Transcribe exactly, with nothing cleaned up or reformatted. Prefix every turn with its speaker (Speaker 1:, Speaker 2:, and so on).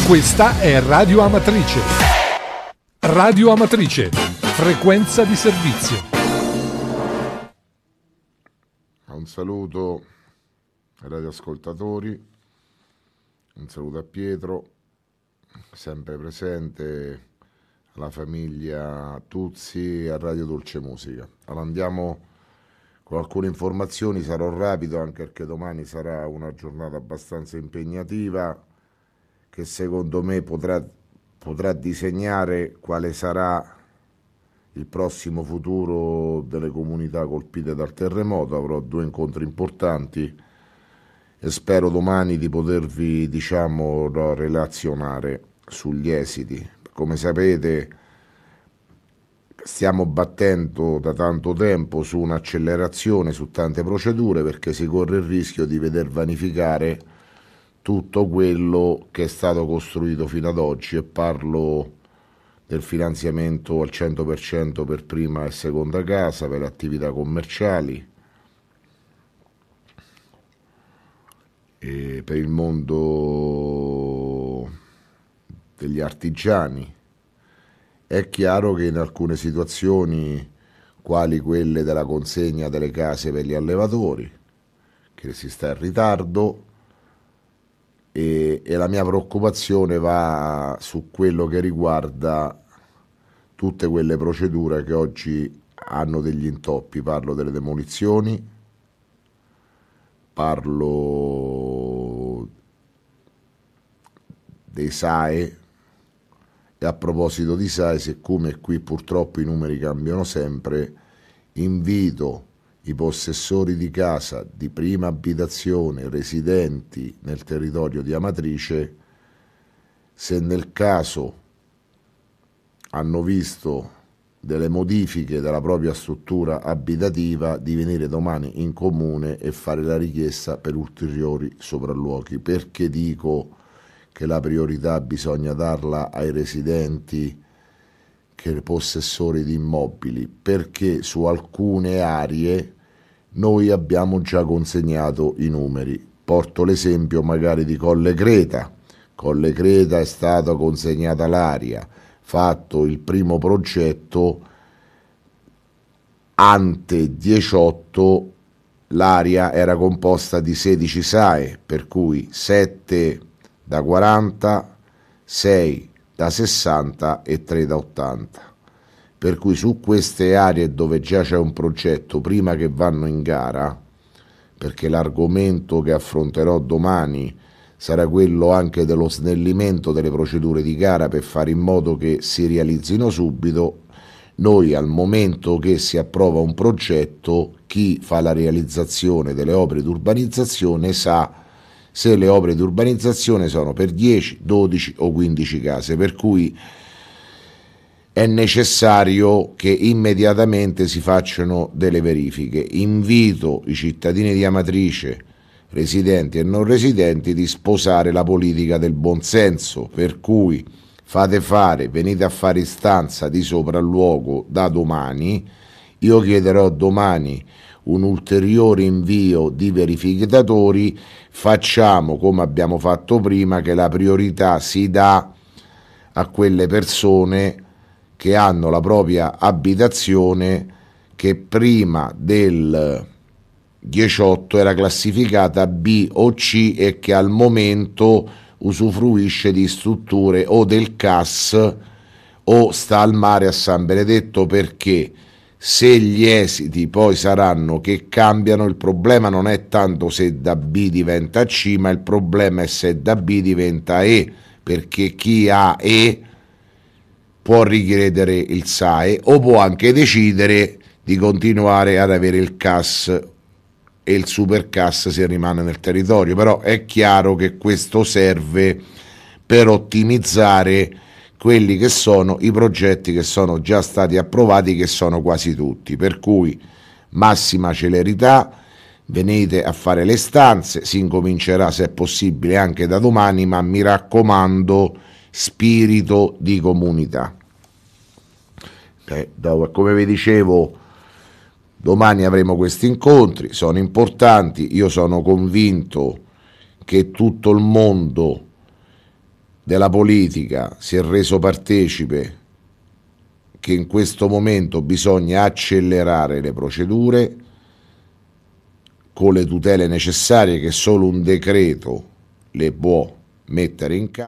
Speaker 1: Questa è Radio Amatrice. Radio Amatrice, frequenza di servizio.
Speaker 2: Un saluto ai radioascoltatori, un saluto a Pietro, sempre presente, alla famiglia Tuzzi e a Radio Dolce Musica. Allora andiamo con alcune informazioni, sarò rapido anche perché domani sarà una giornata abbastanza impegnativa che secondo me potrà, potrà disegnare quale sarà il prossimo futuro delle comunità colpite dal terremoto. Avrò due incontri importanti e spero domani di potervi, diciamo, relazionare sugli esiti. Come sapete, stiamo battendo da tanto tempo su un'accelerazione su tante procedure perché si corre il rischio di veder vanificare tutto quello che è stato costruito fino ad oggi, e parlo del finanziamento al cento per cento per prima e seconda casa, per attività commerciali, e per il mondo degli artigiani. È chiaro che in alcune situazioni, quali quelle della consegna delle case per gli allevatori, che si sta in ritardo, e, e la mia preoccupazione va su quello che riguarda tutte quelle procedure che oggi hanno degli intoppi. Parlo delle demolizioni, parlo dei S A E, e a proposito di S A E, siccome qui purtroppo i numeri cambiano sempre, invito i possessori di casa di prima abitazione residenti nel territorio di Amatrice, se nel caso hanno visto delle modifiche della propria struttura abitativa, di venire domani in comune e fare la richiesta per ulteriori sopralluoghi. Perché dico che la priorità bisogna darla ai residenti che ai possessori di immobili? Perché su alcune aree noi abbiamo già consegnato i numeri. Porto l'esempio magari di Colle Creta. Colle Creta è stata consegnata l'area, fatto il primo progetto, ante diciotto l'area era composta di sedici S A E, per cui sette da quaranta, sei da sessanta e tre da ottanta. Per cui su queste aree dove già c'è un progetto, prima che vanno in gara, perché l'argomento che affronterò domani sarà quello anche dello snellimento delle procedure di gara per fare in modo che si realizzino subito, noi al momento che si approva un progetto, chi fa la realizzazione delle opere di urbanizzazione sa se le opere di urbanizzazione sono per dieci, dodici o quindici case, per cui è necessario che immediatamente si facciano delle verifiche. Invito i cittadini di Amatrice, residenti e non residenti, di sposare la politica del buonsenso, per cui fate fare, venite a fare istanza di sopralluogo da domani. Io chiederò domani un ulteriore invio di verificatori. Facciamo come abbiamo fatto prima, che la priorità si dà a quelle persone che hanno la propria abitazione che prima del diciotto era classificata B o C e che al momento usufruisce di strutture o del C A S o sta al mare a San Benedetto, perché se gli esiti poi saranno che cambiano, il problema non è tanto se da B diventa C, ma il problema è se da B diventa E, perché chi ha E può richiedere il S A E o può anche decidere di continuare ad avere il C A S e il super C A S se rimane nel territorio. Però è chiaro che questo serve per ottimizzare quelli che sono i progetti che sono già stati approvati, che sono quasi tutti, per cui massima celerità, venite a fare le stanze, si incomincerà se è possibile anche da domani, ma mi raccomando, spirito di comunità. Eh, come vi dicevo, domani avremo questi incontri, sono importanti, io sono convinto che tutto il mondo della politica si è reso partecipe che in questo momento bisogna accelerare le procedure con le tutele necessarie che solo un decreto le può mettere in campo.